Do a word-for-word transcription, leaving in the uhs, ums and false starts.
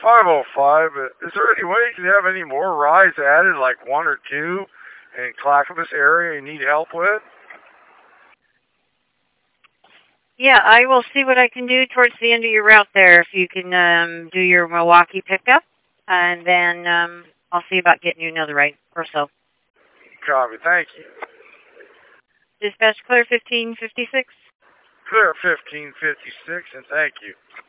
five oh five, but is there any way you can have any more rides added, like one or two, in Clackamas area you need help with? Yeah, I will see what I can do towards the end of your route there. If you can um, do your Milwaukee pickup, and then um, I'll see about getting you another ride or so. Copy. Thank you. Dispatch clear fifteen fifty-six. Clear fifteen fifty-six, and thank you.